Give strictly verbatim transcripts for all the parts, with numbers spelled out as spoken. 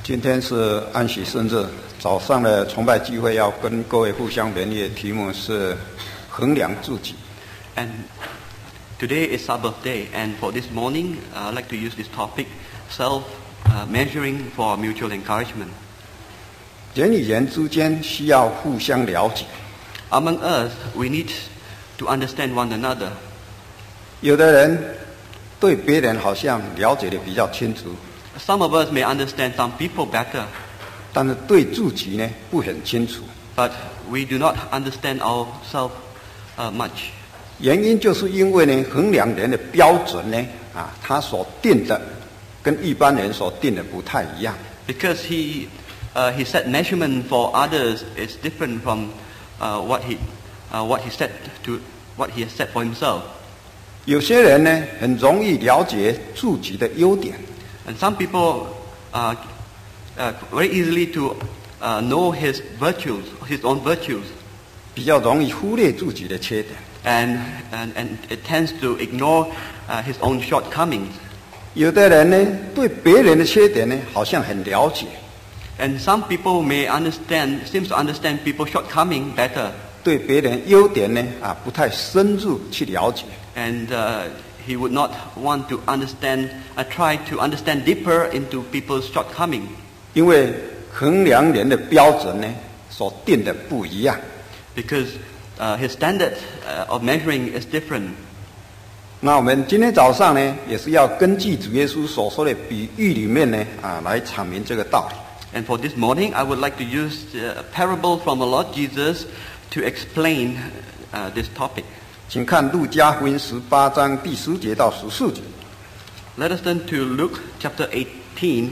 今天是安息圣日，早上的崇拜聚会要跟各位互相勉励，题目是衡量自己。 And today is Sabbath day, and for this morning, uh, I'd like to use this topic, self-measuring uh, for mutual encouragement. 人与人之间需要互相了解。 Among us, we need to understand one another. 有的人对别人好像了解的比较清楚。 Some of us may understand some people better, 但是对自己呢不很清楚。 but we do not understand ourselves uh, much. 原因就是因为呢，衡量人的标准呢，啊，他所定的跟一般人所定的不太一样。 Because he, uh, he set measurement for others is different from uh, what he, uh, what he set to, what he has set for himself. 有些人呢，很容易了解自己的优点。 And some people uh, uh, very easily to uh, know his virtues, his own virtues, 比较容易忽略自己的缺点。 and and, and it tends to ignore uh, his own shortcomings. 有的人呢，对别人的缺点呢，好像很了解， And some people may understand, seems to understand people's shortcoming better, 对别人优点呢，啊，不太深入去了解。 and uh, he would not want to understand, uh, try to understand deeper into people's shortcoming. 因为衡量人的标准呢，所定的不一样。 Because uh, his standard uh, of measuring is different. 那我们今天早上呢，也是要根据主耶稣所说的比喻里面呢，啊，来阐明这个道理。 And for this morning, I would like to use a parable from the Lord Jesus to explain uh, this topic. 请看路加福音十八章第十节到十四节。 Let us turn to Luke chapter eighteen,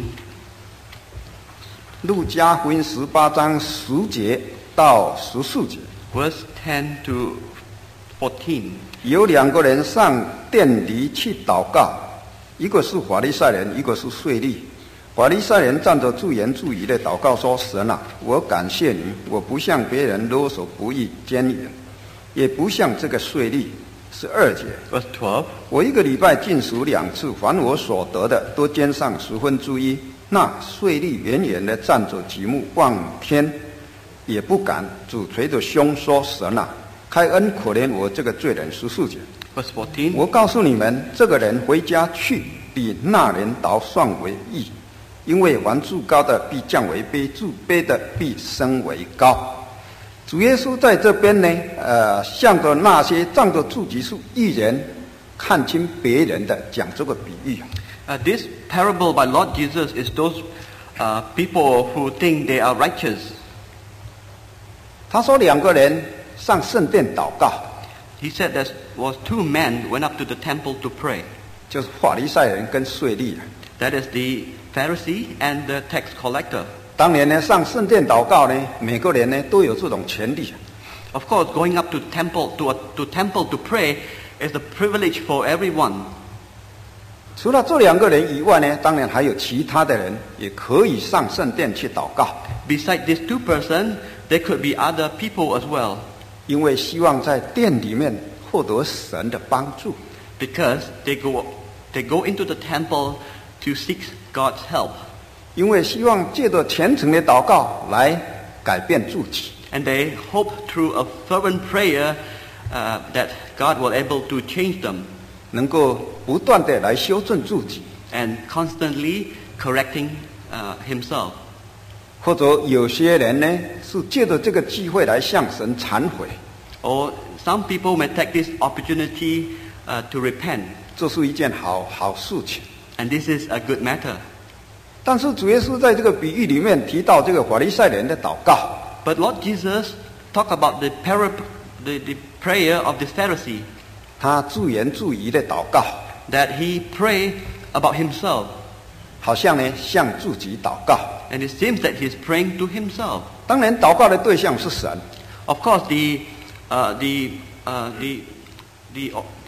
路加福音十八章十节到十四节。 verse ten to fourteen. 有两个人上殿里去祷告，一个是法利赛人，一个是税吏。法利赛人站着自言自语的祷告说：“神啊，我感谢你，我不向别人勒索不义奸淫，也不像这个税吏。”十二节， Verse twelve. 我一个礼拜禁食两次，凡我所得的都捐上十分之一。那税吏远远的站着举目望天，也不敢，只捶着胸说：“神啊，开恩可怜我这个罪人。”十四节， Verse fourteen. 我告诉你们，这个人回家去，比那人倒算为义，因为凡自高的必降为卑，自卑的必升为高。主耶稣在这边呢，呃，向着那些仗着自己是义人，看清别人的讲这个比喻。 Uh, this parable by Lord Jesus is those uh, people who think they are righteous. 他说两个人上圣殿祷告， He said there was two men went up to the temple to pray. 就是法利赛人跟税吏。 That is the Pharisee and the tax collector. 当年呢，上圣殿祷告呢，每个人呢都有这种权利。 Of course, going up to temple to a, to temple to pray is a privilege for everyone. 除了这两个人以外呢，当然还有其他的人也可以上圣殿去祷告， Besides these two persons, there could be other people as well, 因为希望在殿里面获得神的帮助。 because they go they go into the temple to seek God's help, 因为希望借着虔诚的祷告来改变自己。 and they hope through a fervent prayer uh, that God will able to change them, 能够不断的来修正自己， and constantly correcting uh, himself. 或者有些人呢是借着这个机会来向神忏悔， Or some people may take this opportunity uh, to repent, 这是一件好好事情。 and this is a good matter. 但是主耶稣在这个比喻里面提到这个法利赛人的祷告， But Lord Jesus talked about the, para- the, the prayer of the Pharisee, 他自言自语的祷告， that he prayed about himself, 好像呢向自己祷告。 and it seems that he's praying to himself. 当然，祷告的对象是神， Of course, the uh, the uh, the the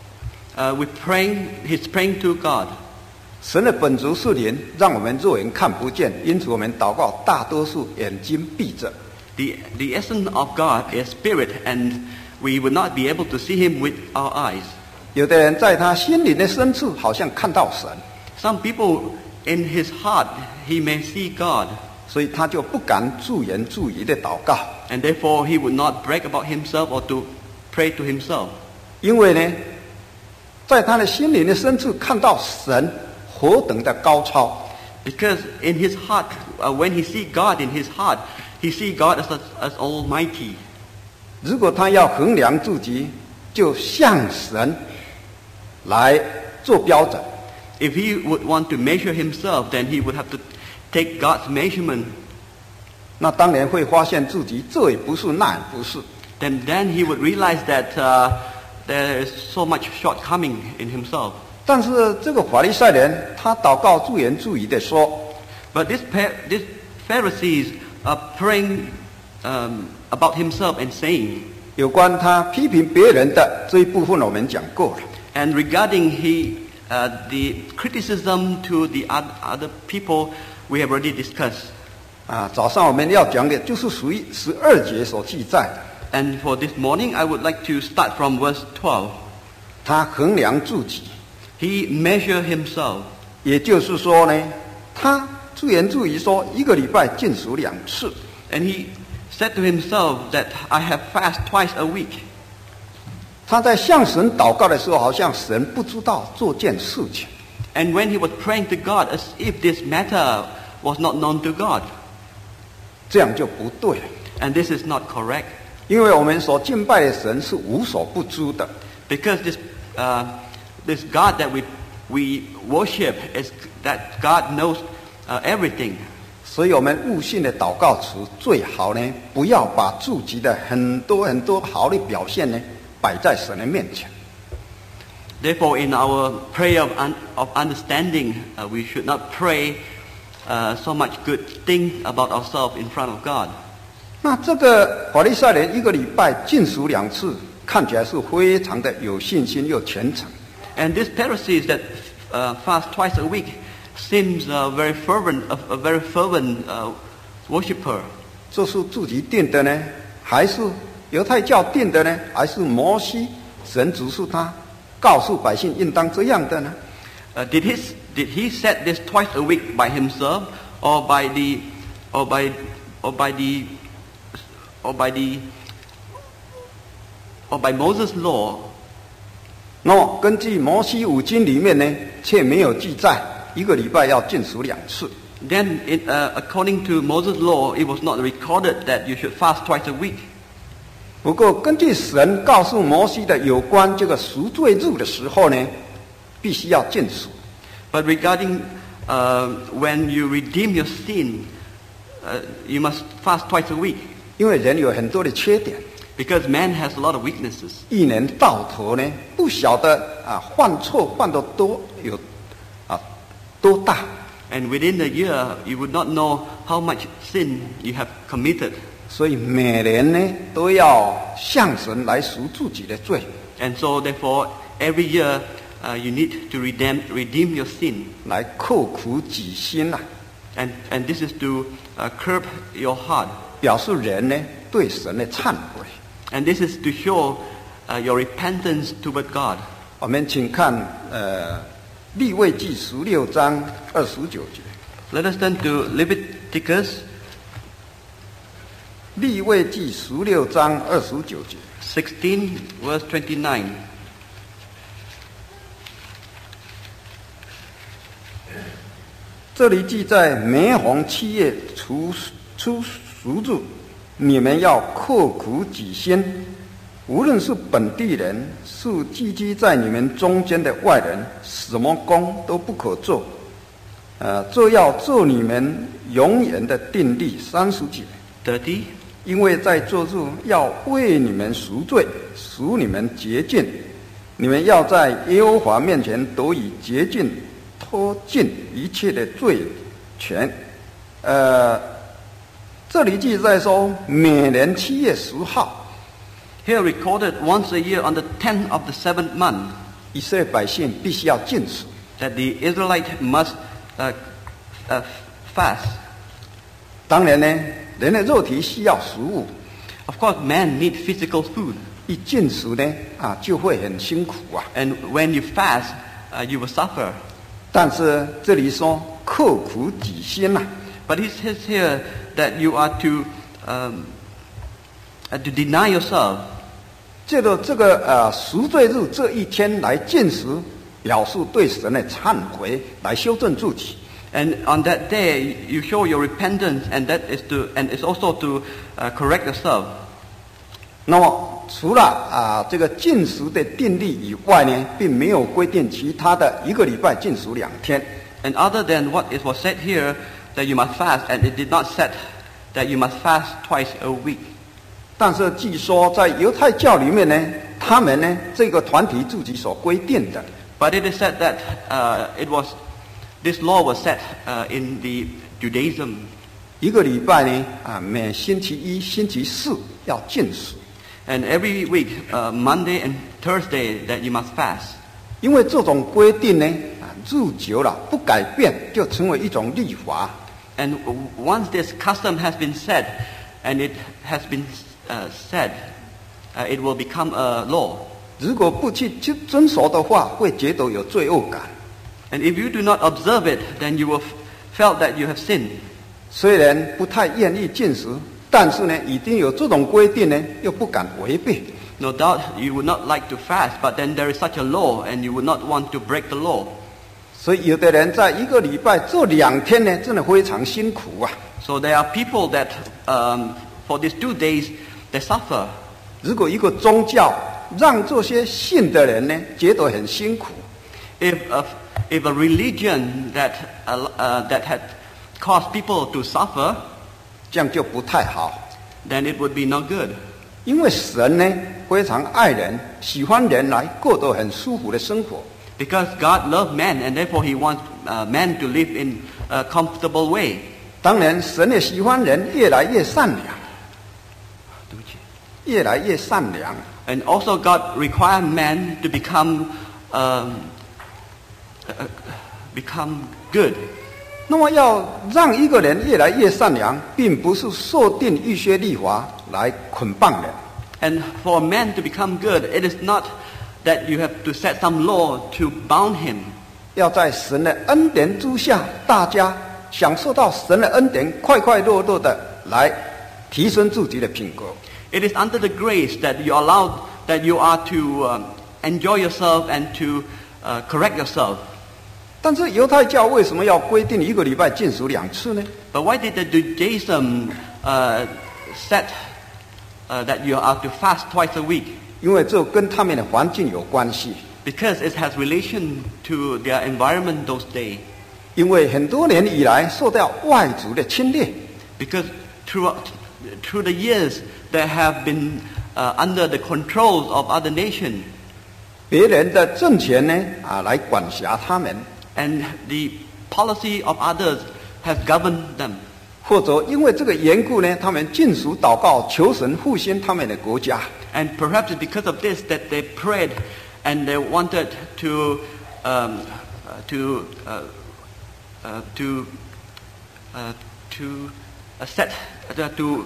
uh, we're praying. He's praying to God. 神的本质是灵，让我们肉眼看不见，因此我们祷告大多数眼睛闭着。 The the essence of God is spirit, and we would not be able to see Him with our eyes. 有的人在他心灵的深处好像看到神， Some people in his heart he may see God, 所以他就不敢自言自语的祷告， and therefore he would not brag about himself or to pray to himself. 因为呢，在他的心灵的深处看到神何等的高超。 Because in his heart, uh, when he see God in his heart, he see God as, as Almighty. 如果他要衡量自己，就向神来做标准。 If he would want to measure himself, then he would have to take God's measurement. 那当然会发现自己这也不是，那也不是。 Then, then he would realize that uh, there is so much shortcoming in himself. 但是这个法利赛人，他祷告自言自语的说 But this, this Pharisees are praying um, about himself and saying, 有关他批评别人的这一部分，我们讲过了。 and regarding he, uh, the criticism to the other people, we have already discussed. 啊，早上我们要讲的就是属于十二节所记载， And for this morning, I would like to start from verse twelve. 他衡量自己， He measured himself. 也就是说呢，他自言自语说一个礼拜禁食两次。 And he said to himself that I have fast twice a week. 他在向神祷告的时候，好像神不知道这件事情。 And when he was praying to God, as if this matter was not known to God. 这样就不对了， And this is not correct. 因为我们所敬拜的神是无所不知的。 Because this, uh, this God that we, we worship, is that God knows uh, everything. 所以我们悟性的祷告词最好呢，不要把自己的很多很多好的表现呢摆在神的面前。 Therefore, in our prayer of, un- of understanding, uh, we should not pray uh, so much good things about ourselves in front of God. 那这个法利赛人一个礼拜禁食两次，看起来是非常的有信心又虔诚。 And these Pharisees that uh, fast twice a week seems uh, very fervent, a, a very fervent uh, worshipper. 这是自己定的呢，还是犹太教定的呢？还是摩西神指示他，告诉百姓应当这样的呢？ Uh, did he did he set this twice a week by himself, or by the, or by, or by the, or by the, or by Moses' law? 那根据摩西五经里面呢，却没有记载一个礼拜要禁食两次。 Then, it, uh, according to Moses' law, it was not recorded that you should fast twice a week. 不过根据神告诉摩西的有关这个赎罪日的时候呢，必须要禁食。 But regarding uh, when you redeem your sin, uh, you must fast twice a week. 因为人有很多的缺点， Because man has a lot of weaknesses. 一年到头呢，不晓得啊犯错犯的多有啊多大。 And within the year, you would not know how much sin you have committed. 所以每年呢都要向神来赎自己的罪， And so, therefore, every year uh, you need to redeem, redeem your sin. 来刻苦己心呐、 And, and this is to uh, curb your heart. 表示人呢对神的忏悔。 And this is to show uh, your repentance toward God. 我们请看呃利未记十六章二十九节。 Let us turn to Leviticus 利未记十六章二十九节。 sixteen, verse twenty-nine. 这里记载每逢七月初初赎日，你们要刻苦己心，无论是本地人，是寄居在你们中间的外人，什么工都不可做。呃，这要做你们永远的定例。三十节， thirty. 因为在这日要为你们赎罪，使你们洁净。你们要在耶和华面前得以洁净，脱尽一切的罪权。呃，这里记载说，每年七月十号， Here recorded once a year on the tenth of the seventh month, 以色列百姓必须要禁食。 that the Israelite must uh, uh, fast. 当然呢，人的肉体需要食物， Of course, man needs physical food. 一禁食呢，啊，就会很辛苦啊。 And when you fast, uh, you will suffer. 但是这里说， 刻苦己心呐、啊。 But he says here that you are to um, uh, to deny yourself. 借着这个呃赎罪日这一天来禁食，表示对神的忏悔，来修正自己。 And on that day, you show your repentance, and that is to, and it's also to uh, correct yourself. 那么除了啊这个禁食的定例以外呢，并没有规定其他的一个礼拜禁食两天。 And other than what it was said here, that you must fast, and it did not set that you must fast twice a week. 但是据说在犹太教里面呢，他们呢这个团体自己所规定的。 But it is said that uh, it was this law was set uh, in the Judaism. 一个礼拜呢啊，每星期一、星期四要禁食。 And every week, uh, Monday and Thursday, that you must fast. 因为这种规定呢啊，日久了不改变，就成为一种律法。 And once this custom has been set, and it has been uh, said, uh, it will become a law. 如果不去去遵守的话，会觉得有罪恶感。 And if you do not observe it, then you will felt that you have sinned. 虽然不太愿意禁食，但是呢，已经有这种规定呢，又不敢违背。 No doubt you would not like to fast, but then there is such a law, and you would not want to break the law. 所以有的人在一个礼拜这两天呢，真的非常辛苦啊。 So there are people that, um, for these two days, they suffer. 如果一个宗教让这些信的人呢，觉得很辛苦。 If a, if a religion that uh, uh, that had caused people to suffer, 这样就不太好。 then it would be not good. 因为神呢非常爱人，喜欢人来过得很舒服的生活。 Because God loved man, and therefore He wants uh, man to live in a comfortable way. 当然，神也喜欢人越来越善良，越来越善良。 And also God required man to become um, uh, become good. 那么要让一个人越来越善良，并不是设定一些律法来捆绑人。 And for man to become good, it is not that you have to set some law to bound him. 要在神的恩典之下，大家享受到神的恩典，快快乐乐的来提升自己的品格。 It is under the grace that you are allowed, that you are to um, enjoy yourself and to uh, correct yourself. 但是犹太教为什么要规定一个礼拜禁食两次呢？ But why did the Judaism uh, set uh, that you are to fast twice a week? 因为这跟他们的环境有关系。 Because it has relation to their environment those days. 因为很多年以来受到外族的侵略。 Because throughout, through the years, they have been uh, under the controls of other nations. 别人的政权呢啊来管辖他们。 And the policy of others has governed them. 或者因为这个缘故呢，他们禁食祷告，求神复兴他们的国家。 And perhaps it's because of this that they prayed and they wanted to um, uh, to uh, uh, to uh, to uh, set uh, to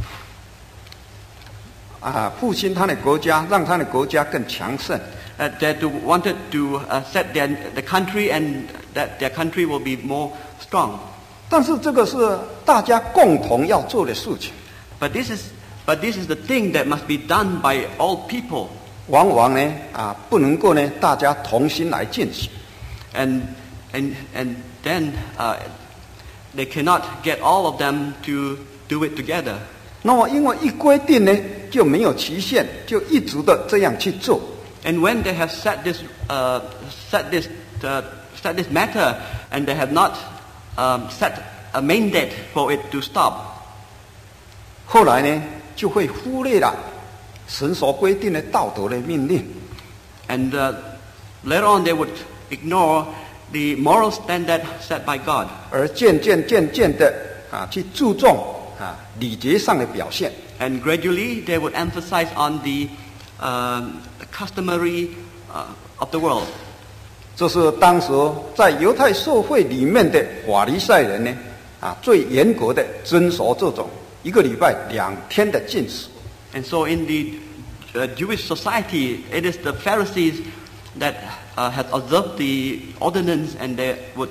啊，复兴他的国家，让他的国家更强盛。 Uh, that to, wanted to uh, set their, the country and that their country will be more strong. 但是这个是大家共同要做的事情。 But this is, but this is the thing that must be done by all people. 往往呢啊不能够呢大家同心来进行。 And and and then uh, they cannot get all of them to do it together. 那么因为一规定呢就没有期限，就一直的这样去做。 And when they have set this, uh, set this, uh, set this matter, and they have not um, set a mandate for it to stop, 后来呢就会忽略了神所规定的道德的命令。 and uh, later on they would ignore the moral standard set by God, 而渐渐渐渐的啊去注重啊礼节上的表现。 and gradually they would emphasize on the um, customary uh, of the world. 这是当时在犹太社会里面的法利赛人呢啊最严格的遵守这种一个礼拜两天的禁食。 And so in the uh, Jewish society, it is the Pharisees that uh, had observed the ordinance, and they would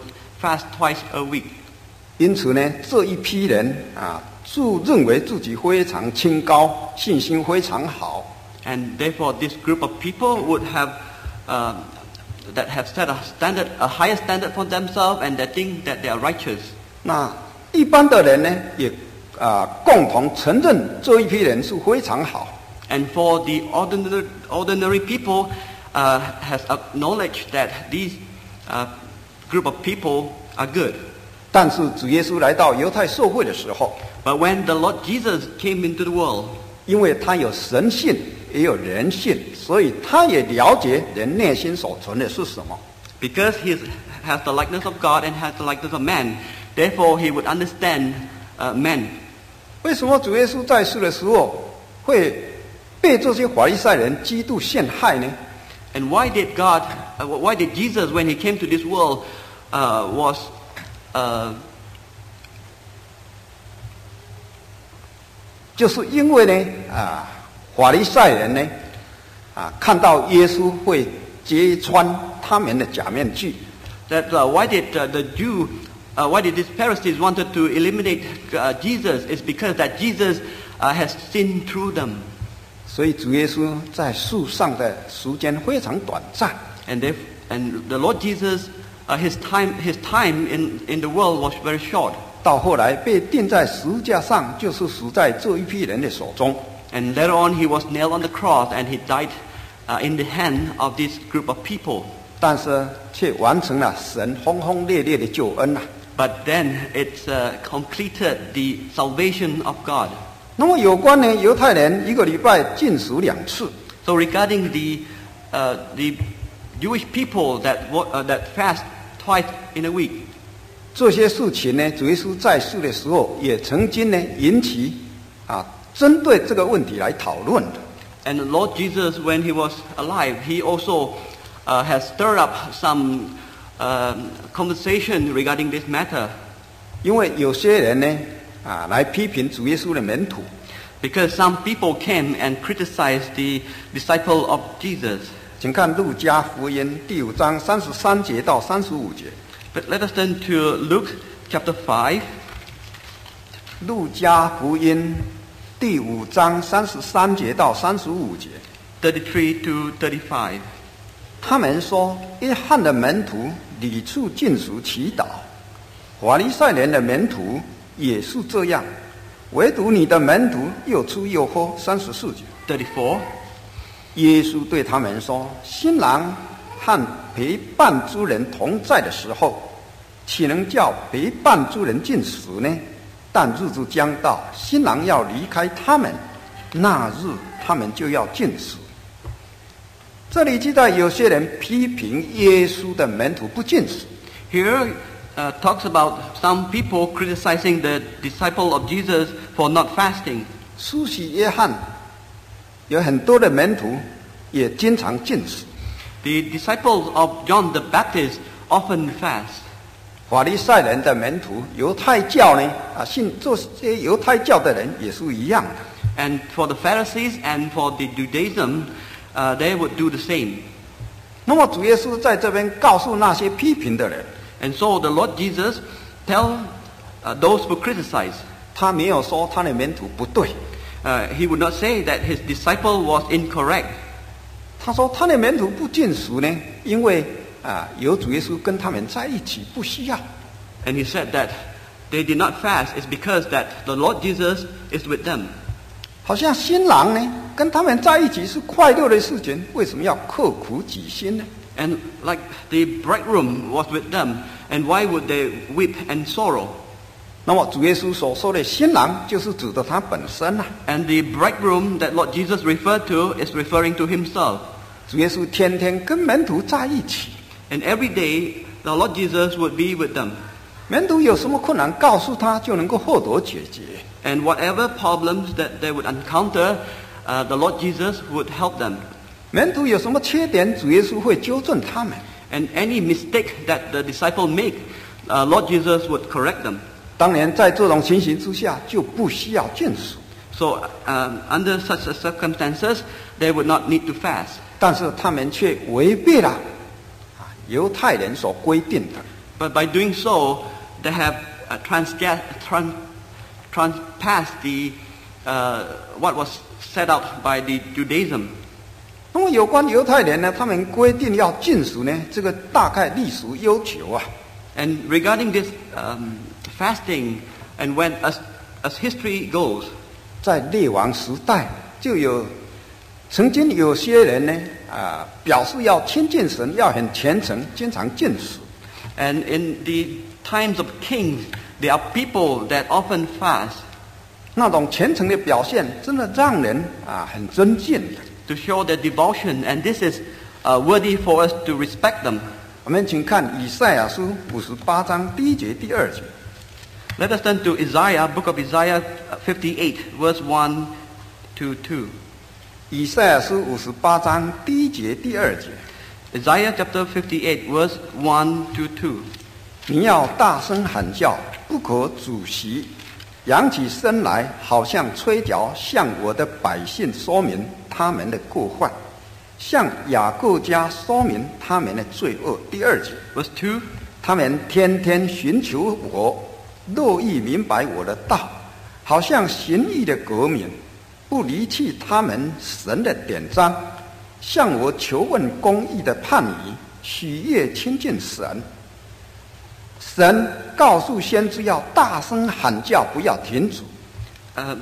fast twice a week. 因此呢，这一批人啊，自认为自己非常清高，信心非常好。 And therefore, this group of people would have uh, that have set a standard, a higher standard for themselves, and they think that they are righteous. 那一般的人呢，也啊共同承认这一批人是非常好。 And for the ordinary ordinary people, uh, has acknowledged that these uh, group of people are good. 但是主耶稣来到犹太社会的时候， But when the Lord Jesus came into the world, 因为他有神性，也有人性，所以他也了解人内心所存的是什么。 because he has the likeness of God and has the likeness of man, therefore he would understand uh, men. 为什么主耶稣在世的时候会被这些法利赛人嫉妒陷害呢？ And why did God, uh, why did Jesus, when he came to this world, uh, was uh, 就是因为呢，啊，法利赛人呢，啊，看到耶稣会揭穿他们的假面具， that uh, why did uh, the Jew, uh, why did these Pharisees wanted to eliminate uh, Jesus? Is because that Jesus uh, has seen through them. 所以主耶稣在树上的时间非常短暂。 And they, and the Lord Jesus, uh, his time, his time in, in the world was very short. 到后来被钉在十字架上，就是死在这一批人的手中。 And later on, he was nailed on the cross, and he died uh, in the hand of this group of people. 但是却完成了神轰轰烈烈的救恩啊！ But then it's uh, completed the salvation of God. 那么有关呢，犹太人一个礼拜禁食两次， So regarding the uh, the Jewish people that wo- uh, that fast twice in a week, 这些事情呢，主耶稣在世的时候也曾经呢引起啊针对这个问题来讨论的。 and the Lord Jesus, when he was alive, he also uh, has stirred up some um, conversation regarding this matter. 因为有些人呢啊来批评主耶稣的门徒， Because some people came and criticized the disciple of Jesus. 请看路加福音第五章三十三节到三十五节。 But let us turn to Luke chapter five, 路加福音第五章三十三节到三十五节。 thirty-three to thirty-five. 他们说，约翰的门徒屡处禁食祈祷，法利赛人的门徒也是这样，唯独你的门徒又吃又喝。三十四节， thirty-four. 耶稣对他们说：新郎和陪伴之人同在的时候，岂能叫陪伴之人禁食呢？但日子将到，新郎要离开他们，那日他们就要禁食。这里记载有些人批评耶稣的门徒不禁食， Here uh, talks about some people criticizing the disciple of Jesus for not fasting. 施洗约翰有很多的门徒也经常禁食， The disciples of John the Baptist often fast. 法利赛人的门徒，犹太教呢啊，信这些犹太教的人也是一样的。 And for the Pharisees and for the Judaism, uh, they would do the same. 那么主耶稣在这边告诉那些批评的人， And so the Lord Jesus tell uh, those who criticize, 他没有说他的门徒不对， uh, he would not say that his disciple was incorrect. 他说他的门徒不禁食呢，因为啊有主耶稣跟他们在一起，不需要。 And he said that they did not fast is because that the Lord Jesus is with them. 好像新郎呢跟他们在一起是快乐的事情，为什么要刻苦己心呢？ And like the bridegroom was with them, and why would they weep and sorrow? 那么主耶稣所说的新郎，就是指的他本身啊。 And the bridegroom that Lord Jesus referred to is referring to himself. 主耶稣天天跟门徒在一起， And every day, the Lord Jesus would be with them. 门徒有什么困难，告诉他就能够获得解决。 And whatever problems that they would encounter, uh, the Lord Jesus would help them. 门徒有什么缺点，主耶稣会纠正他们。 And any mistake that the disciple make, uh, Lord Jesus would correct them. 当然，在这种情形之下，就不需要禁食。 So um, under such circumstances, they would not need to fast. 但是他们却违背了啊犹太人所规定的。 But by doing so, they have uh, transga- trans- transpassed the uh, what was set out by the Judaism. 那么有关犹太人呢，他们规定要禁食呢，这个大概历俗悠久啊。 And regarding this um, fasting, and when as as history goes, 在列王时代就有曾经有些人呢啊，表示要亲近神，要很虔诚，经常禁食。 and in the times of kings, there are people that often fast. 那种虔诚的表现，真的让人啊很尊敬的。 To show their devotion, and this is uh, worthy for us to respect them. 我们请看以赛亚书五十八章第一节、第二节。 Let us turn to Isaiah, book of Isaiah fifty-eight, verse one to two. 以赛亚书五十八章第一节、第二节。 Isaiah chapter fifty-eight, verse one to two. 你要大声喊叫，不可止息，扬起声来，好像吹角，向我的百姓说明他们的过犯，向雅各家说明他们的罪恶。第二节 Verse two. 他们天天寻求我，乐意明白我的道，好像行义的国民，不离弃他们神的典章，向我求问公义的判语，喜悦亲近神。神告诉先知要大声喊叫，不要停止。 Uh,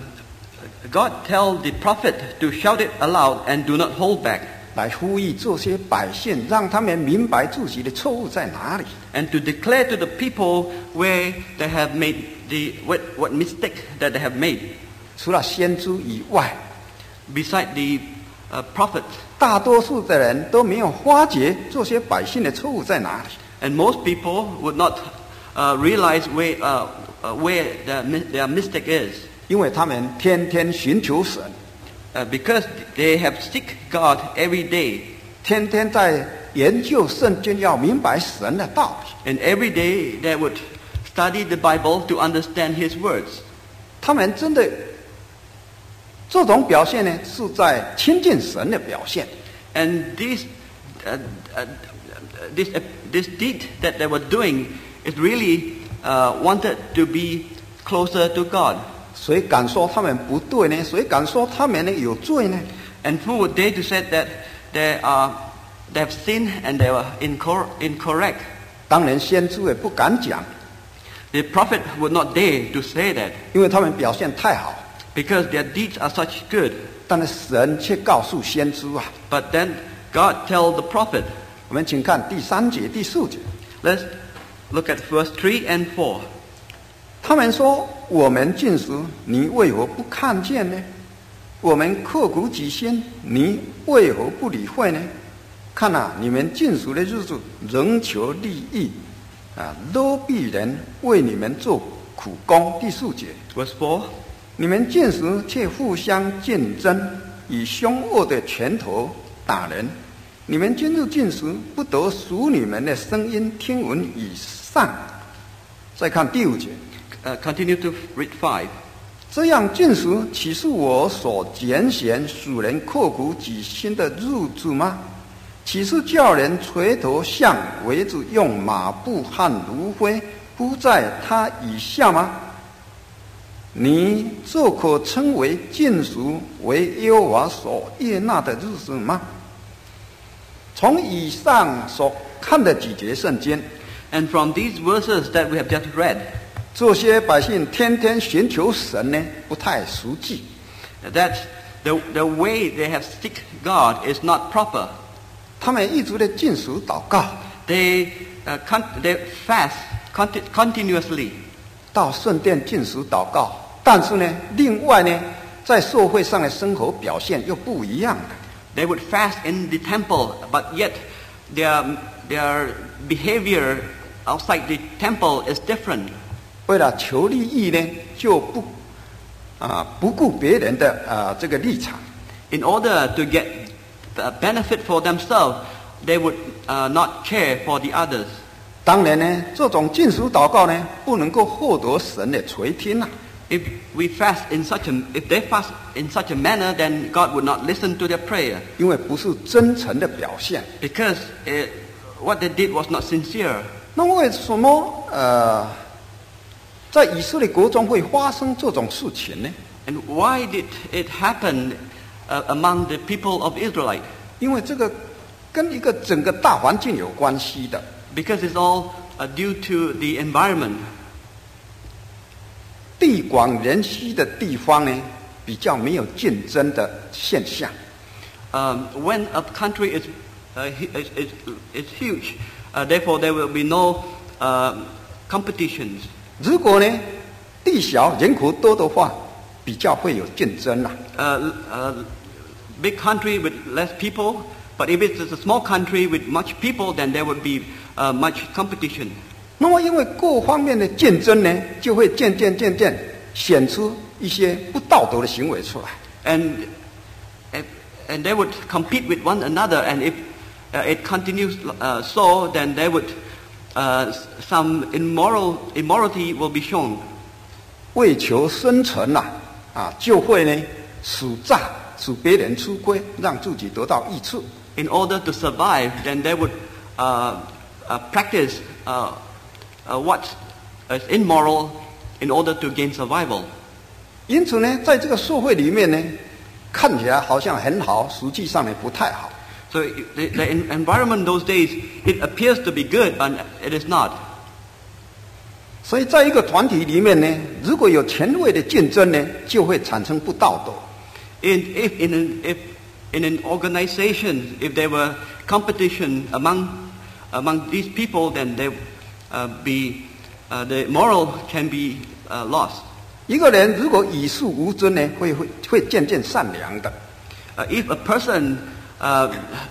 God tell the prophet to shout it aloud and do not hold back, 来呼吁这些百姓，让他们明白自己的错误在哪里。 and to declare to the people where they have made the what, what mistake that they have made. 除了先知以外， Beside the uh, prophets, 大多数的人都没有发觉这些百姓的错误在哪里。 and most people would not uh, realize where uh, uh, where their, their mistake is, 因为他们天天寻求神， uh, because they have seek God every day, 天天在研究圣经，要明白神的道理。 and every day they would study the Bible to understand His words. 他们真的这种表现呢，是在亲近神的表现。 And this, uh, uh, this, uh, this deed that they were doing is really uh, wanted to be closer to God. 谁敢说他们不对呢？谁敢说他们呢有罪呢？ And who would dare to say that they are they have sinned and they were incor- incorrect? 当然，先知也不敢讲， The prophet would not dare to say that 因为他们表现太好。 because their deeds are such good. 但是神却告诉先知啊， But then God tell the prophet. 我们请看第三节、第四节。 Let's look at verse three and four. 他们说：“我们禁食，你为何不看见呢？我们刻苦己心，你为何不理会呢？看啊，你们禁食的日子，仍求利益，啊，勒逼人为你们做苦工。”第四节， Verse four. 你们禁食却互相竞争，以凶恶的拳头打人。你们今日禁食，不得属你们的声音听闻以上。再看第五节。 Uh, continue to read five. 这样禁食岂是我所拣选使人刻苦己心的日子吗？岂是叫人垂头向苇子，用麻布和炉灰铺在他以下吗？你这可称为禁食，为耶和华所悦纳的日子吗？从以上所看的几节圣经， And from these verses that we have just read, 这些百姓天天寻求神呢，不太实际。 that the, the way they have seek God is not proper. 他们一直在禁食祷告， They, uh, con- they fast conti- continuously. 到圣殿禁食祷告，但是呢，另外呢，在社会上的生活表现又不一样的。 They would fast in the temple, but yet their, their behavior outside the temple is different. 为了求利益呢，就不啊不顾别人的啊这个立场。 In order to get the benefit for themselves, they would uh, not care for the others. 当然呢，这种禁食祷告呢，不能够获得神的垂听啊。 If we fast in such a, if they fast in such a manner, then God would not listen to their prayer 因为不是真诚的表现。 because it, what they did was not sincere. 那为什么呃，在以色列国中会发生这种事情呢？ And why did it happen uh, among the people of Israelite? 因为这个跟一个整个大环境有关系的。 Because it's all uh, due to the environment. 地广人稀的地方呢，比较没有竞争的现象。 Um, when a country is, uh, is, is, is huge, uh, therefore there will be no uh, competitions. 如果呢地小人口多的话，比较会有竞争啦。 Uh, uh, big country with less people, but if it's a small country with much people, then there would be uh, much competition. 那么因为各方面的竞争呢，就会渐渐渐渐显出一些不道德的行为出来。 And, and they would compete with one another, and if uh, it continues uh, so, then there would uh, some immoral immorality will be shown. 为求生存呐、啊，啊，就会呢使诈，使别人吃亏，让自己得到益处。 In order to survive, then they would uh, uh, practice uh, uh, what is immoral in order to gain survival. 因此呢，在这个社会里面呢，看起来好像很好，实际上呢不太好。 So the, the environment those days, it appears to be good, but it is not. 所以在一个团体里面呢，如果有前卫的竞争呢，就会产生不道德。 In, if, in an, if in an organization, if there were competition among among these people, then there uh, be uh, the moral can be uh, lost. 一个人如果以事无争呢，会会会渐渐善良的。 Uh, if a person uh,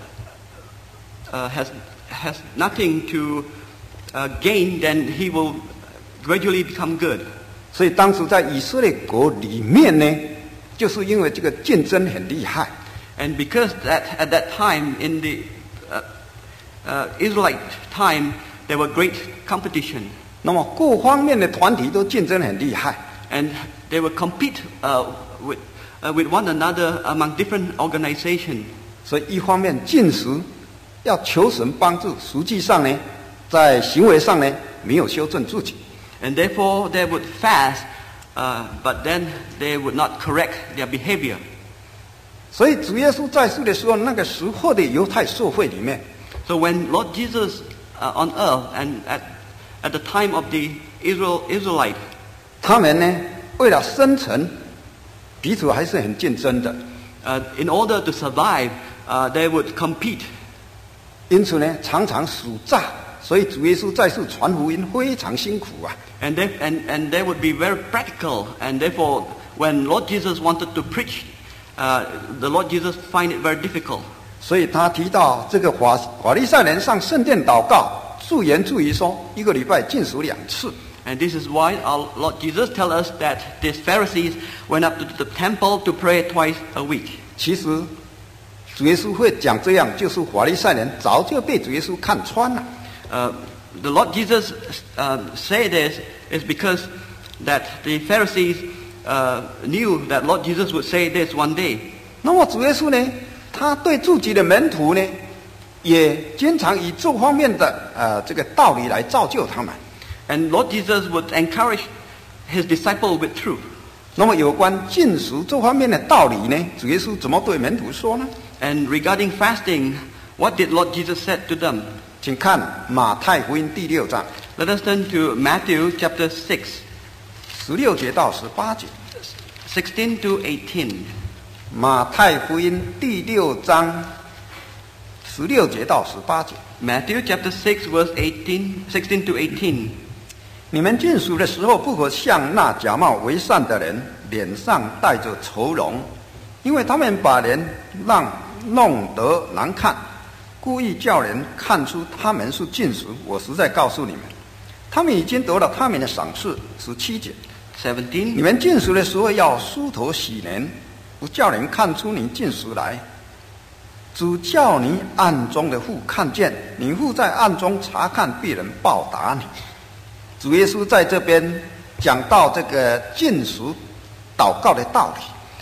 uh, has has nothing to uh, gain, then he will gradually become good. 所以当时在以色列国里面呢，就是因为这个竞争很厉害， And because that at that time in the uh, uh, Israelite time, there were great competition, 那么各方面的团体都竞争很厉害， and they would compete uh, with uh, with one another among different organizations. 所以一方面进食要求神帮助，实际上呢，在行为上呢没有修正自己。 And therefore they would fast, uh, but then they would not correct their behavior. 所以主耶稣在世的时候，那个时候的犹太社会里面， So when Lord Jesus uh, on earth and at, at the time of the Israel Israelite, 他们呢为了生存，彼此还是很竞争的。 uh, in order to survive, uh, they would compete. 因此呢，常常属诈，所以主耶稣在世传福音非常辛苦啊。 And they, and, and they would be very practical, and therefore when Lord Jesus wanted to preach, uh, the Lord Jesus find it very difficult. 所以他提到这个法法利赛人上圣殿祷告，自言自语说，一个礼拜禁食两次。 And this is why our Lord Jesus tells us that these Pharisees went up to the temple to pray twice a week. 其实主耶稣会讲这样，就是法利赛人早就被主耶稣看穿了。 Uh, the Lord Jesus uh, say this is because that the Pharisees uh, knew that Lord Jesus would say this one day. 那么主耶稣呢，他对自己的门徒呢，也经常以这方面的呃这个道理来造就他们。 And Lord Jesus would encourage his disciple with truth. 那么有关禁食这方面的道理呢，主耶稣怎么对门徒说呢？ And regarding fasting, what did Lord Jesus said to them? 请看马太福音第六章 Let us turn to Matthew chapter six, 十六节到十八节。 sixteen to eighteen. 马太福音第六章十六节到十八节。 Matthew chapter six, verse eighteen, sixteen to eighteen. 你们禁食的时候，不可像那假冒为善的人，脸上带着愁容，因为他们把人让弄得难看，故意叫人看出他们是禁食。我实在告诉你们，他们已经得了他们的赏赐。十七节， seventeen. 你们禁食的时候要梳头洗脸，不叫人看出你禁食来，只叫你暗中的父看见，你父在暗中查看，必人报答你。主耶稣在这边讲到这个禁食祷告的道理。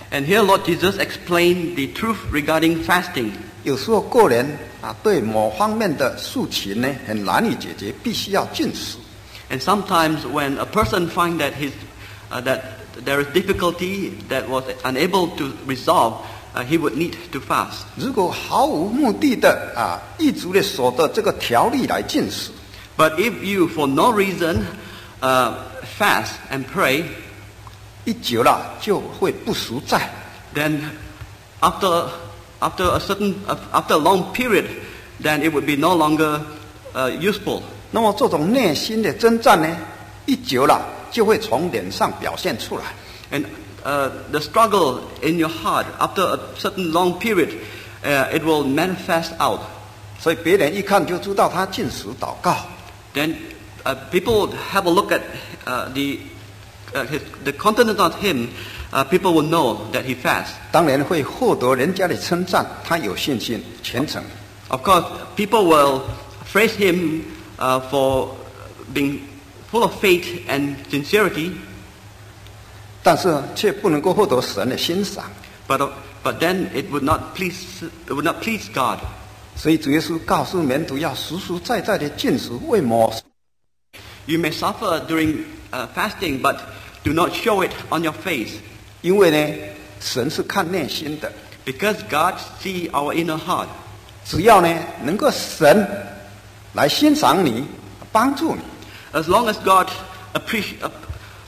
And here Lord Jesus explained the truth regarding fasting. 有时候个人啊对某方面的事情呢很难以解决，必须要禁食。 And sometimes when a person finds that his uh, that there is difficulty that was unable to resolve, uh, he would need to fast. 如果毫无目的的啊一直的守着这个条例来禁食， But if you for no reason uh, fast and pray, 一久了就会不实在。 then after after a certain after a long period, then it would be no longer uh, useful. 那么这种内心的征战呢，一久了就会从脸上表现出来。 And uh, the struggle in your heart after a certain long period, uh, it will manifest out. 所以别人一看就知道他禁食祷告。 Then uh, people have a look at uh, the uh, his, the countenance of him. Uh, people will know that he fasts. 当然会获得人家的称赞，他有信心、虔诚。 Of course, people will praise him uh, for being full of faith and sincerity. 但是却不能够获得神的欣赏。 But uh, but then it would not please it would not please God. 所以主耶稣告诉门徒要实实在在的禁食，为某。 You may suffer during uh, fasting, but do not show it on your face. 因为呢，神是看内心的。 Because God sees our inner heart. 只要呢能够神来欣赏你，帮助你， As long as God appreciate uh,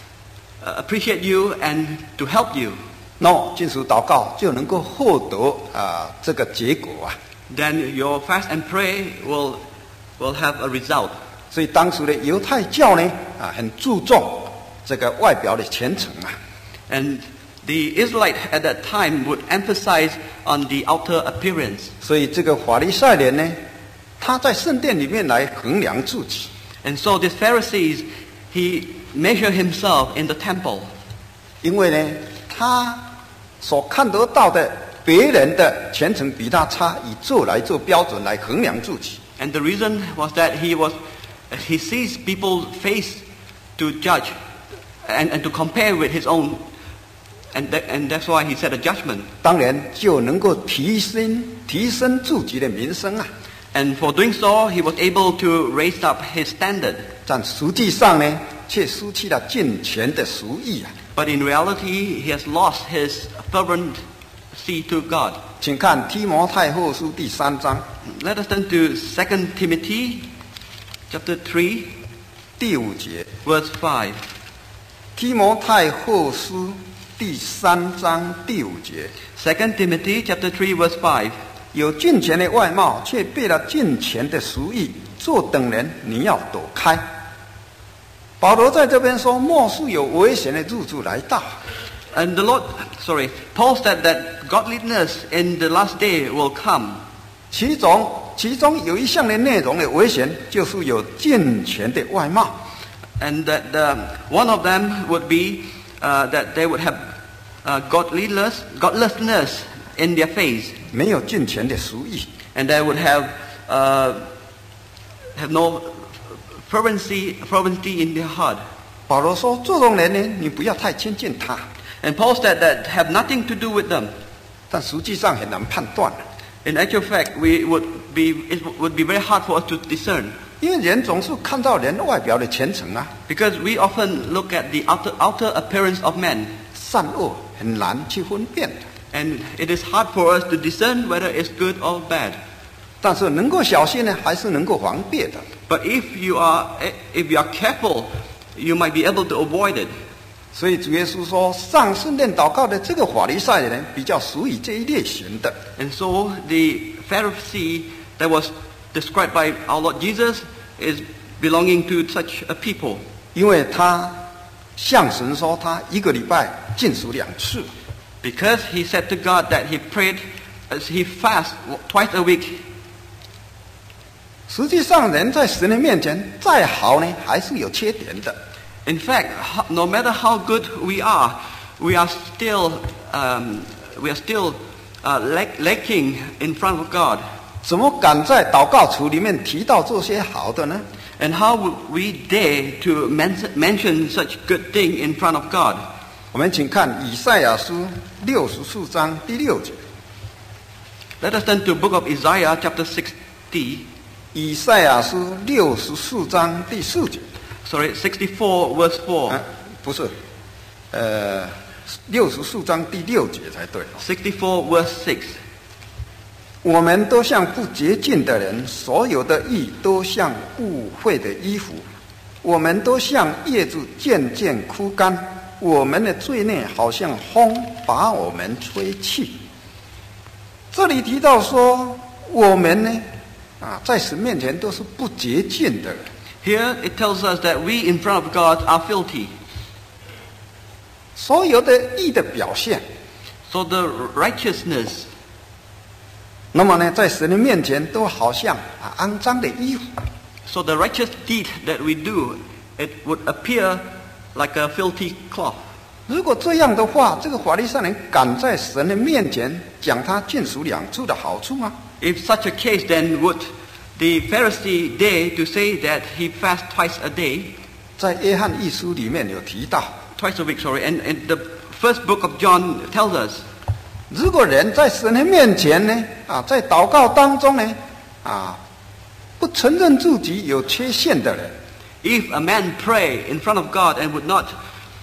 appreciate you and to help you, 那么禁食祷告就能够获得啊、这个结果啊。 then your fast and pray will will have a result. 所以当时的犹太教呢啊很注重这个外表的虔诚啊。 And the Israelite at that time would emphasize on the outer appearance. 所以这个法利赛人呢，他在圣殿里面来衡量自己， And so this Pharisees, he measured himself in the temple. 因为呢他所看得到的别人的虔诚比他差，以这来做标准来衡量自己。 And the reason was that he was he sees people's face to judge and, and to compare with his own. And, that, and that's why he said a judgment. 当然就能够提升提升自己的名声啊。 And for doing so, he was able to raise up his standard. 但实际上呢，却失去了敬虔的俗意啊。 But in reality, he has lost his fervency to God. 请看提摩太后书第三章 Let us turn to Second Timothy chapter three, 第五节。 verse five. 提摩太后书第三章第五节， Second Timothy chapter three, verse five. 有敬虔的外貌，却背了敬虔的俗意，做等人你要躲开。保罗在这边说，末世有危险的日子来到。 And the Lord, sorry, Paul said that godliness in the last day will come. 其中其中有一项的内容的危险，就是有敬虔的外貌。 And that the, one of them would be uh, that they would have uh, godliness, godlessness in their face. 没有敬虔的俗意， And they would have uh, have no fervency, fervency in their heart. 保罗说，这种人呢，你不要太亲近他。 And Paul said that have nothing to do with them. 但实际上很难判断， In actual fact, we would be it would be very hard for us to discern 因为人总是看到人外表的虔诚啊， because we often look at the outer outer appearance of men, 善恶很难去分辨的。 and it is hard for us to discern whether it's good or bad. 但是能够小心呢，还是能够防备的。 But if you are if you are careful, you might be able to avoid it. 所以主耶稣说，上圣殿祷告的这个法利赛人比较属于这一类型的。 And so the Pharisee that was described by our Lord Jesus is belonging to such a people. 因为他向神说，他一个礼拜禁食两次， Because he said to God that he prayed, as he fasts twice a week. 实际上人在神的面前再好呢，还是有缺点的。 In fact, ho- no matter how good we are, we are still um, we are still uh, lack- lacking in front of God. 怎么敢在祷告词里面提到这些好的呢？ And how would we dare to men- mention such good thing in front of God? 我们请看以赛亚书六十四章第六节。 Let us turn to the book of Isaiah, chapter sixty. 以赛亚书六十四章第四节。 Sorry, sixty-four, verse four. 啊，不是，呃，六十四章第六节才对。 sixty-four, verse six. 我们都像不洁净的人，所有的义都像污秽的衣服，我们都像叶子渐渐枯干。我们的罪孽好像风把我们吹去。这里提到说，我们呢，啊，在神面前都是不洁净的人。 Here it tells us that we in front of God are filthy. 所有的义的表现， So the righteousness, 那么呢，在神的面前都好像啊肮脏的衣服。 so the righteous deed that we do, it would appear like a filthy cloth. 如果这样的话，这个法利赛人敢在神的面前讲他进属两处的好处吗？ If such a case, then would the Pharisee dare to say that he fasts twice a day, 在约翰一书里面有提到， twice a week, sorry, and, and the first book of John tells us, 如果人在神的面前呢，啊，在祷告当中呢，啊，不承认自己有缺陷的人， if a man pray in front of God and would not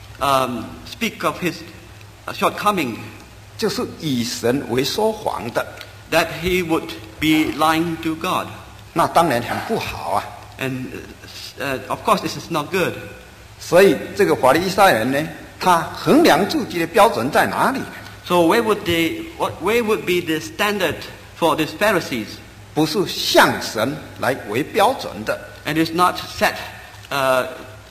um, speak of his uh, shortcoming, 就是以神为说谎的， that he would be lying to God. 那当然很不好啊。 And uh, of course this is not good. 所以这个法利赛人呢，他衡量自己的标准在哪里？ So where would the what where would be the standard for these Pharisees? 不是向神来为标准的。 And it's not set uh,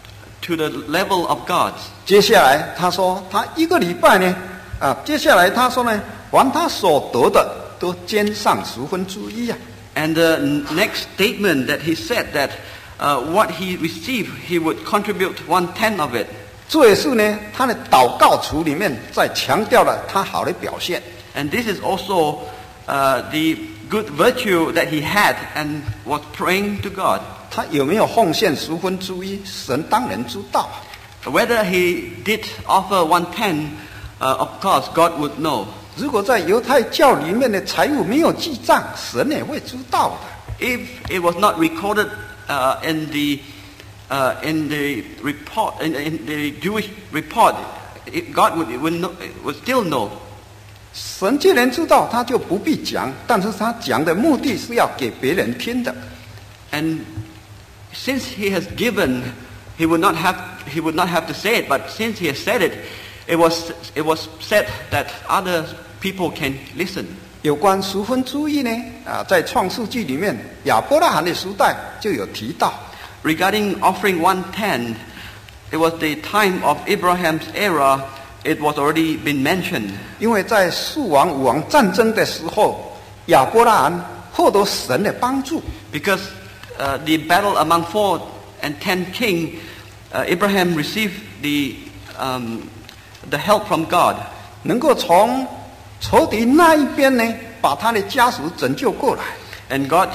to the level of God. 接下来他说，他一个礼拜呢，啊，接下来他说呢，凡他所得的都捐上十分之一啊。 And the next statement that he said that uh, what he received, he would contribute one tenth of it. 这也是呢，他的祷告词里面在强调了他好的表现。 And this is also uh, the good virtue that he had and was praying to God. 他有没有奉献十分之一，神当然知道。 Whether he did offer one tenth, uh, of course, God would know. 如果在犹太教里面的财物没有记账，神也会知道的。 If it was not recorded uh, in the uh, in the report in, in the Jewish report, it, God would would, know, would still know. 神既然知道，他就不必讲，但是他讲的目的是要给别人听的。 And since he has given, he would not have he would not have to say it. But since he has said it, it was it was said that other people can listen. 有关十分之一呢，啊，在创世纪里面，亚伯拉罕的时代就有提到。 Regarding offering one tenth, it was the time of Abraham's era. It was already been mentioned. 因为在四王五王战争的时候，亚伯拉罕获得神的帮助。 Because uh, the battle among four and ten king, uh, Abraham received the um, the help from God. 能够从仇敌那一边呢，把他的家属拯救过来。 And God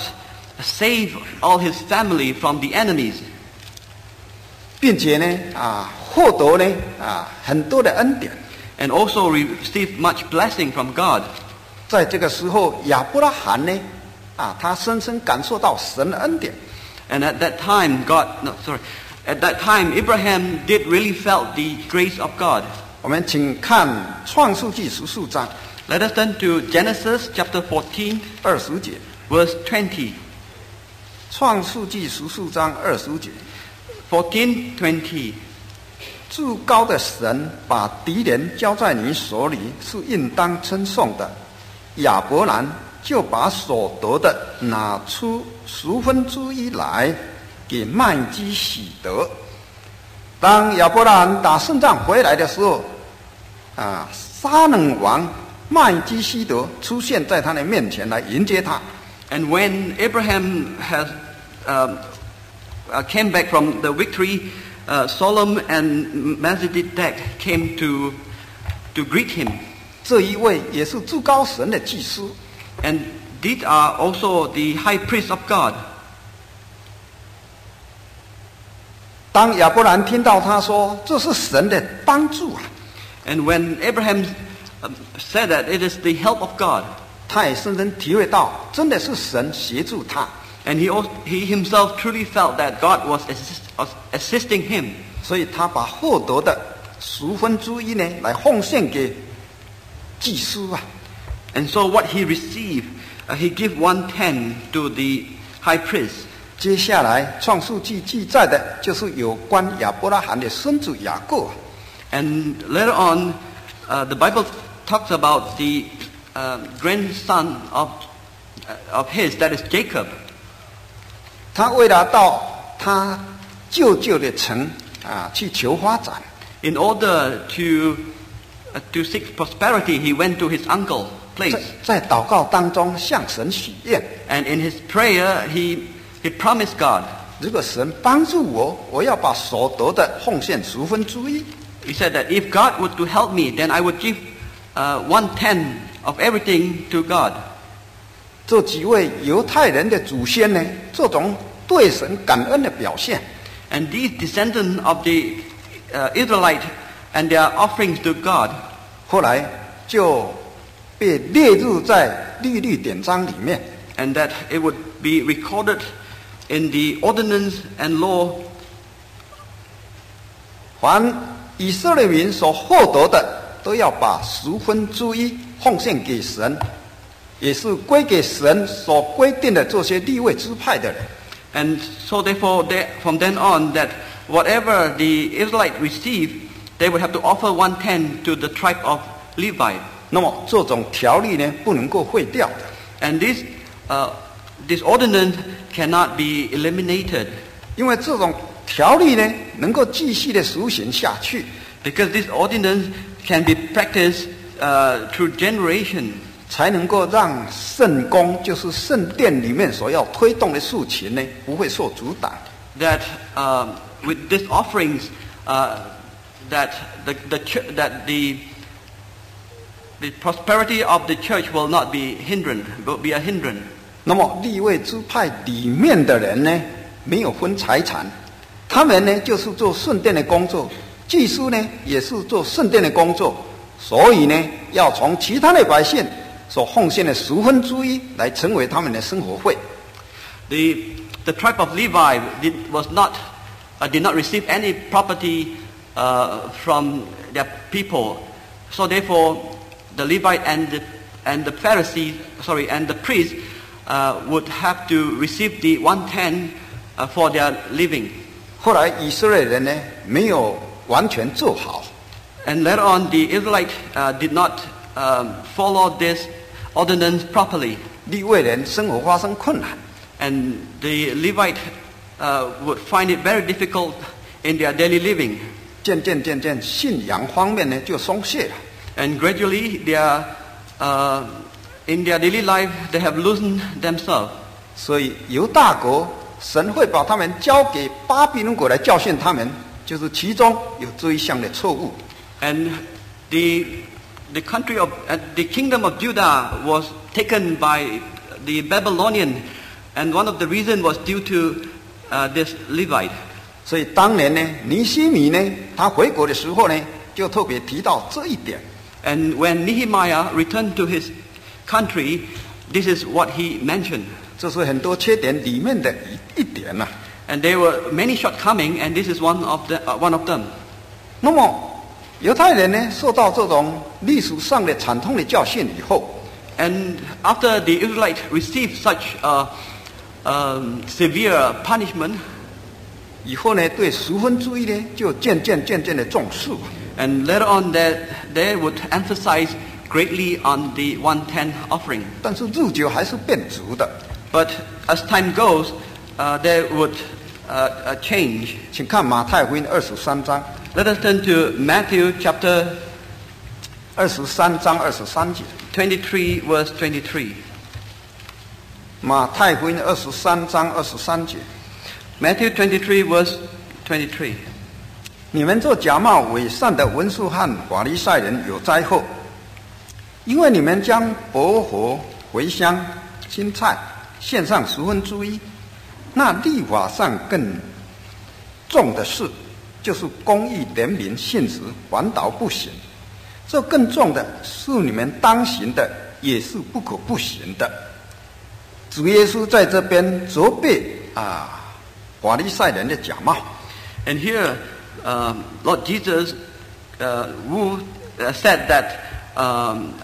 saved all his family from the enemies. 并且呢，啊，获得呢，啊，很多的恩典。 And also received much blessing from God. 在这个时候，亚伯拉罕呢，啊，他深深感受到神的恩典。 And at that time, God, no, sorry, at that time, Abraham did really felt the grace of God. 我们请看创世纪十四章 Let us turn to Genesis chapter fourteen, 二十节。 verse twenty. 创世纪十四章二十节， fourteen twenty. 至高的神把敌人交在你手里，是应当称颂的。亚伯兰就把所得的拿出十分之一来，给麦基洗德。当亚伯拉罕打胜仗回来的时候，啊，撒冷王麦基希德出现在他的面前来迎接他。 And when Abraham has um, uh, came back from the victory, uh, Solomon and Melchizedek came to to greet him. 这一位也是至高神的祭司。 And these are also the high priest of God. 当亚伯兰听到他说这是神的帮助啊， And when Abraham um, said that it is the help of God, 他也深深体会到，真的是神协助他， and he also, he himself truly felt that God was, assist, was assisting him. 所以他把获得的十分之一呢，来奉献给祭司啊。 And so what he received, uh, he gave one tenth to the high priest. 接下来创世纪记载的就是有关亚伯拉罕的孙子雅各。 And later on, uh, the Bible talks about the uh, grandson of, uh, of his, that is Jacob. 他为了到他舅舅的城啊去求发展， In order to, uh, to seek prosperity, he went to his uncle's 在 place. 在祷告当中向神许愿， And in his prayer, he, he promised God. 如果神帮助我，我要把所得的奉献十分之一。 He said that if God would to help me, then I would give uh, one tenth of everything to God. 这几位犹太人的祖先呢，这种对神感恩的表现， And these descendants of the uh, Israelite and their offerings to God, 后来就被列入在律例典章里面。 and that it would be recorded in the ordinance and law. 凡以色列民所获得的，都要把十分之一奉献给神，也是归给神所规定的这些利未支派的人。 And so therefore, they, from then on, that whatever the Israelite received, they would have to offer one tenth to the tribe of Levi. 那么这种条例呢，不能够废掉的， And this, uh, this ordinance cannot be eliminated, 因为这种条例呢，能够继续的实行下去， because this ordinance can be practiced uh, through generation, 才能够让圣宫，就是圣殿里面所要推动的事情呢，不会受阻挡。 that um, with these offerings, uh, that the, the ch- that the the prosperity of the church will not be hindered, will be a hindrance. 那么利未支派里面的人呢，没有分财产，他们呢就是做圣殿的工作，祭司呢也是做圣殿的工作，所以呢，要从其他的百姓所奉献的十分之一来成为他们的生活费。 The the tribe of Levi did, was not uh, did not receive any property uh, from their people, so therefore the Levite and the and the Pharisees, sorry, and the priests uh, would have to receive the one tenth uh, for their living. 后来以色列人呢没有完全做好， And later on, the Israelite uh, did not um, follow this ordinance properly, 利未人生活发生困难， and the Levite uh, would find it very difficult in their daily living. 渐渐渐渐信仰方面呢就松懈了。 And gradually, they are, uh, in their daily life, they have loosened themselves. 所以犹大国神会把他们交给巴比伦国来教训他们，就是其中有这一项的错误。 And the the country of uh, the kingdom of Judah was taken by the Babylonian, and one of the reasons was due to uh, this Levite. 所以当年呢，尼希米呢，他回国的时候呢，就特别提到这一点。 And when Nehemiah returned to his country, this is what he mentioned. 这是很多缺点里面的一一点呐、啊。 And there were many shortcomings, and this is one of the uh, one of them. 那么犹太人呢，受到这种历史上的惨痛的教训以后， And after the Israelites received such a um, severe punishment, 以后呢，对十分之一呢，就渐渐渐渐的重视。 and later on that they would emphasize greatly on the one-tenth offering. 但是日久还是变质的。 But as time goes, uh, they would uh, uh, change. 请看马太福音二十三章， Let us turn to Matthew chapter 二十三章二十三节。 twenty-three, verse twenty-three. 马太福音二十三章二十三节。 Matthew twenty-three, verse twenty-three. 你们做假冒伪善的文士和法利赛人有灾祸，因为你们将薄荷、茴香、青菜献上十分之一，那律法上更重的事，就是公义、怜悯、信实，反倒不行。 这更重的是你们当行的，也是不可不行的。主耶稣在这边责备啊法利赛人的假冒。 And here, uh, Lord Jesus uh, who uh, said that um,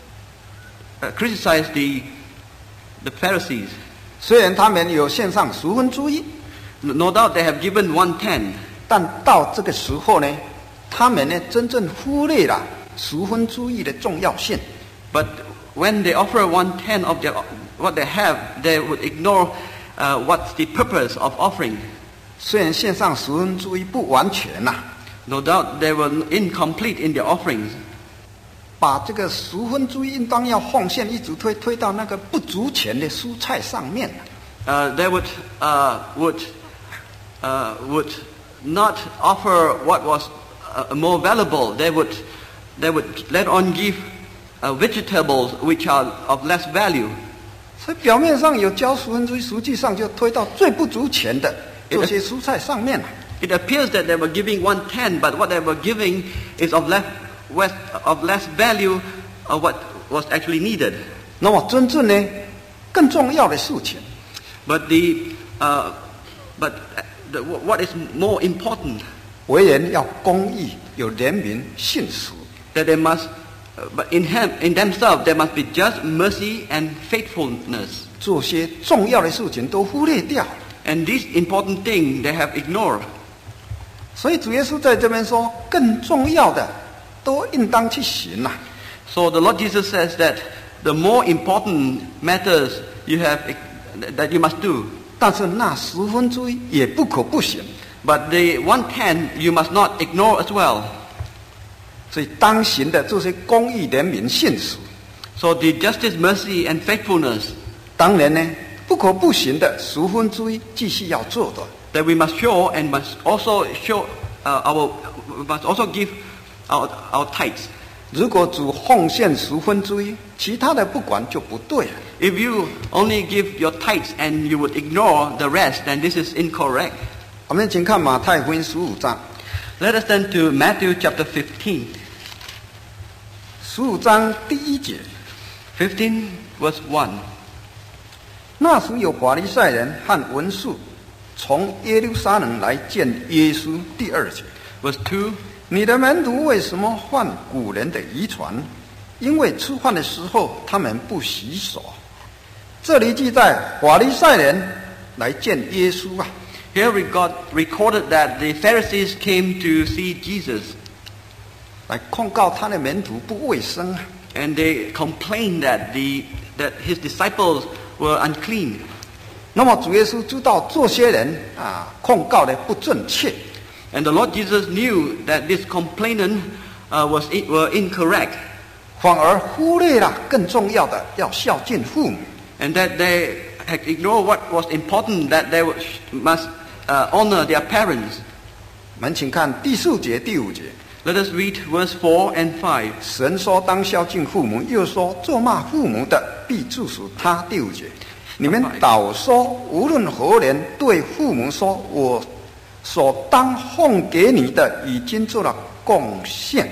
uh, criticized the the Pharisees. 虽然他们有献上十分之一， No doubt they have given one tenth. 但到这个时候呢，他们呢真正忽略了十分之一的重要性。 But when they offer one tenth of their, what they have, they would ignore uh, what's the purpose of offering. 虽然献上十分之一不完全呐、啊， No doubt they were incomplete in their offerings. 把这个十分之一应当要奉献，一直推推到那个不足钱的蔬菜上面。 Uh, they would uh, would uh, would not offer what was uh, more valuable. They would they would let on give uh, vegetables which are of less value. 所以表面上有交十分之一，实际上就推到最不足钱的这些蔬菜上面了。 It appears that they were giving one tenth, but what they were giving is of less of less value of what was actually needed. 那么真正呢，更重要的事情， But the uh, but the, what is more important? 为人要公义，有怜悯，信实。 That they must, uh, but in him, in themselves, there must be just mercy and faithfulness. 这些重要的事情都忽略掉， And this important thing they have ignored. 所以主耶稣在这边说，更重要的都应当去行呐、啊。 So the Lord Jesus says that the more important matters you have that you must do. 但是那十分之一也不可不行。 But the one tenth you must not ignore as well. 所以当行的这些公义、怜悯、信实， So the justice, mercy, and faithfulness 当然呢，不可不行的十分之一继续要做的。 that we must show and must also show uh, our we must also give our our tithes. 如果只奉献十分之一，其他的不管就不对了。 If you only give your tithes and you would ignore the rest, then this is incorrect. 我们请看马太福音十五章， Let us turn to Matthew chapter fifteen. 十五章第一节。 fifteen verse one. 那时有法利赛人和文士从耶路撒冷来见耶稣。第二节。 Verse two. 你的门徒为什么犯古人的遗传？因为吃饭的时候他们不洗手。这里记载法利赛人来见耶稣啊。 Here we got recorded that the Pharisees came to see Jesus. 来控告他的门徒不卫生啊。 And they complained that the that his disciples were unclean. 那么主耶稣知道这些人啊控告的不正确。 And the Lord Jesus knew that this complainant uh, was were incorrect. 反而忽略了更重要的，要孝敬父母。 And that they had ignored what was important, that they must uh, honor their parents. 我们请看第四节、第五节。 Let us read verse four and five. 神说当孝敬父母，又说咒骂父母的必治死他。第五节，你们倒说无论何人对父母说，我所当奉给你的已经做了贡献。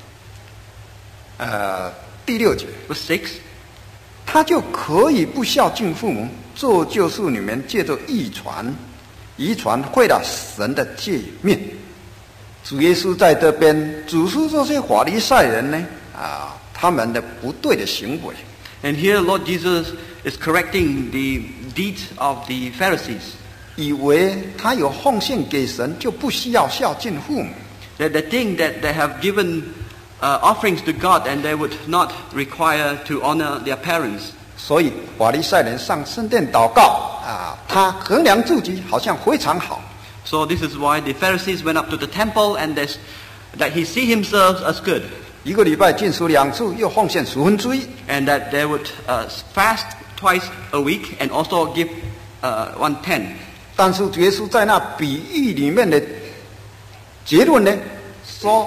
呃，第六节， Verse six. 他就可以不孝敬父母，这就是你们借着遗传，遗传坏了神的诫命。主耶稣在这边指出这些法利赛人呢，啊，他们的不对的行为。 And here Lord Jesus is correcting the deeds of the Pharisees. 以为他有奉献给神，就不需要孝敬父母。 That they think that they have given uh, offerings to God and they would not require to honor their parents. 所以法利赛人上圣殿祷告啊，他衡量自己好像非常好。 So this is why the Pharisees went up to the temple and they, that he see himself as good. 一个礼拜禁食两次，又奉献十分之一。 And that they would uh, fast twice a week and also give uh, one tenth. 但是主耶稣在那比喻里面的结论呢，说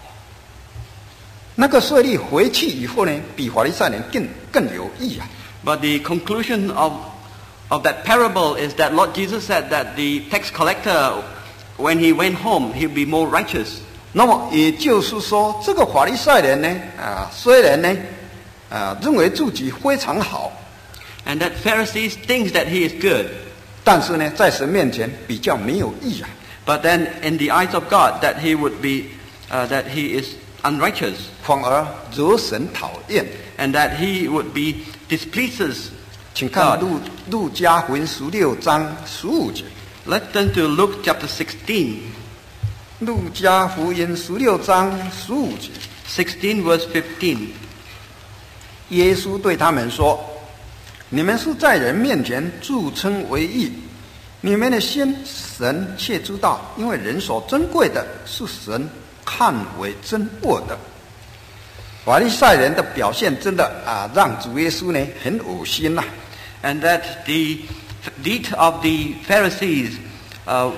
那个税吏回去以后呢，比法利赛人更更有益啊。 But the conclusion of of that parable is that Lord Jesus said that the tax collector, when he went home, he'll be more righteous. 那么也就是说，这个法利赛人呢，啊，虽然呢，啊，认为自己非常好， And that Pharisees thinks that he is good. 但是呢，在神面前比较没有义啊， But then in the eyes of God, that he would be, uh, that he is unrighteous. 反而惹神讨厌。 And that he would be displeases 请看 God. 路路加福音十六章十五节。 Let's turn to Luke chapter sixteen. 路加福音十六章十五节， sixteen verse fifteen. 耶稣对他们说：“你们是在人面前自称为义，你们的心神却知道，因为人所珍贵的是神看为珍恶的。”法利赛人的表现真的啊，让主耶稣呢很恶心呐、啊。 And that the deed of the Pharisees uh,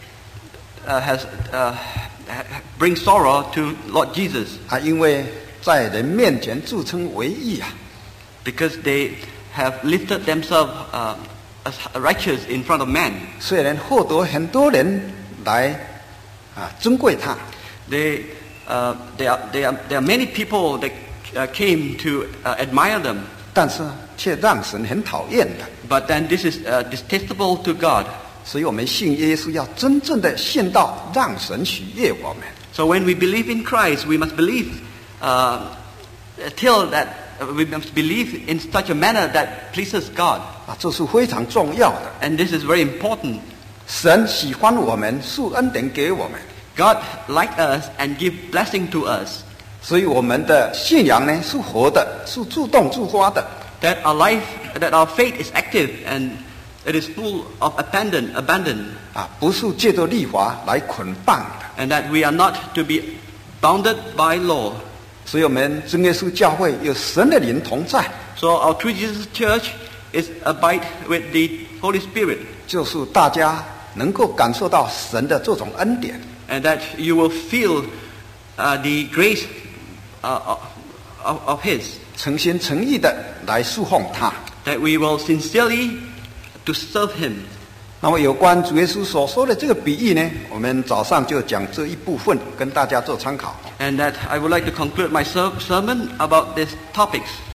uh, has uh, brings sorrow to Lord Jesus, 啊，因为在人面前自称为义啊， because they have lifted themselves uh, as righteous in front of man. 虽然获得很多人来啊珍贵他， They, uh, there, are, there, are, there are many people that uh, came to uh, admire them, 但是却让神很讨厌的。 but then this is uh, distasteful to God. 所以我们信耶稣要真正的信到让神喜悦我们。 So when we believe in Christ, we must believe uh, till that uh, we must believe in such a manner that pleases God, 啊，这是非常重要的。 and this is very important. 神喜欢我们，赐恩典给我们， God like us and give blessing to us. 所以我们的信仰呢是活的，是自动自发的。 That our life, that our faith is active and it is full of abandon, abandon, 啊，不是借着律法来捆绑的。 and that we are not to be bounded by law. 所以我们真耶稣教会有神的灵同在， So our True Jesus Church is abide with the Holy Spirit, 就是大家能够感受到神的这种恩典。 and that you will feel uh, the grace uh, of, of His, 诚心诚意的来侍奉他。 that we will sincerely to serve Him. 那么有关主耶稣所说的这个比喻呢，我们早上就讲这一部分，跟大家做参考。 And that I would like to conclude my ser- sermon about these topics.